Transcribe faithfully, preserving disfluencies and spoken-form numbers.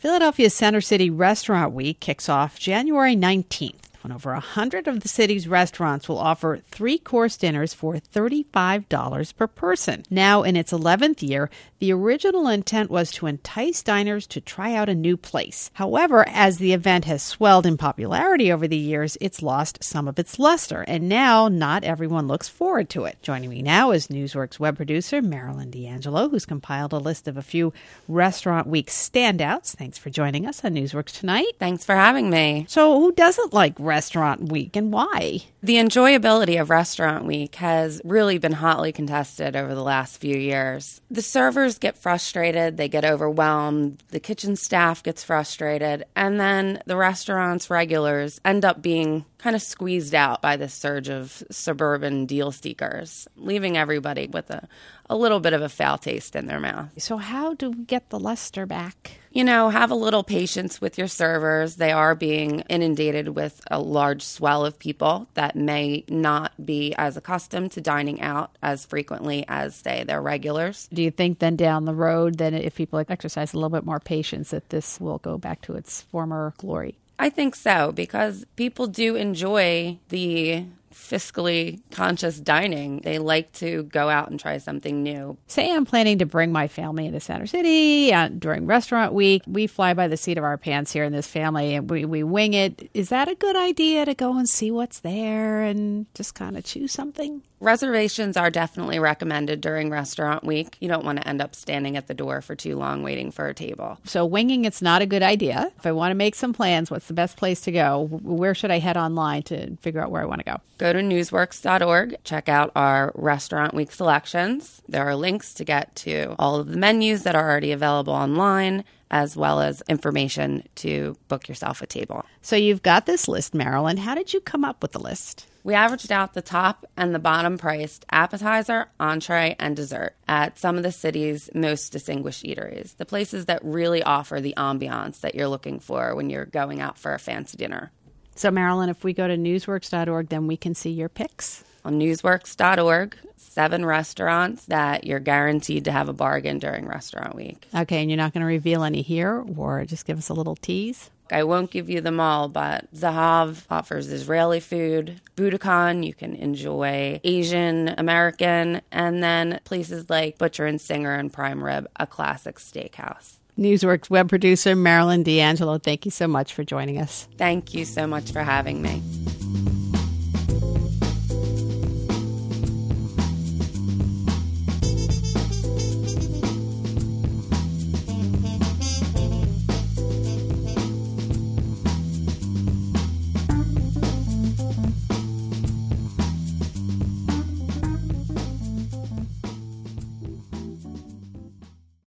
Philadelphia's Center City Restaurant Week kicks off January nineteenth, when over one hundred of the city's restaurants will offer three-course dinners for thirty-five dollars per person. Now, in its eleventh year, the original intent was to entice diners to try out a new place. However, as the event has swelled in popularity over the years, it's lost some of its luster, and now not everyone looks forward to it. Joining me now is Newsworks web producer Marilyn D'Angelo, who's compiled a list of a few Restaurant Week standouts. Thanks for joining us on Newsworks tonight. Thanks for having me. So who doesn't like Restaurant Week, and why? The enjoyability of Restaurant Week has really been hotly contested over the last few years. The servers get frustrated, they get overwhelmed, the kitchen staff gets frustrated, and then the restaurant's regulars end up being kind of squeezed out by this surge of suburban deal seekers, leaving everybody with a, a little bit of a foul taste in their mouth. So how do we get the luster back? You know, have a little patience with your servers. They are being inundated with a large swell of people that may not be as accustomed to dining out as frequently as, say, their regulars. Do you think then down the road that if people exercise a little bit more patience that this will go back to its former glory? I think so, because people do enjoy the fiscally conscious dining. They like to go out and try something new. Say I'm planning to bring my family into Center City uh, during Restaurant Week. We fly by the seat of our pants here in this family and we, we wing it. Is that a good idea to go and see what's there and just kind of choose something? Reservations are definitely recommended during Restaurant Week. You don't want to end up standing at the door for too long waiting for a table. So winging it's not a good idea. If I want to make some plans, what's the best place to go? Where should I head online to figure out where I want to go? Go to newsworks dot org. Check out our Restaurant Week selections. There are links to get to all of the menus that are already available online, as well as information to book yourself a table. So you've got this list, Marilyn. How did you come up with the list? We averaged out the top and the bottom priced appetizer, entree, and dessert at some of the city's most distinguished eateries, the places that really offer the ambiance that you're looking for when you're going out for a fancy dinner. So, Marilyn, if we go to newsworks dot org, then we can see your picks? On newsworks dot org, seven restaurants that you're guaranteed to have a bargain during Restaurant Week. Okay, and you're not going to reveal any here, or just give us a little tease? I won't give you them all, but Zahav offers Israeli food. Buddakan, you can enjoy Asian American, and then places like Butcher and Singer and Prime Rib, a classic steakhouse. Newsworks web producer Marilyn D'Angelo, thank you so much for joining us. Thank you so much for having me.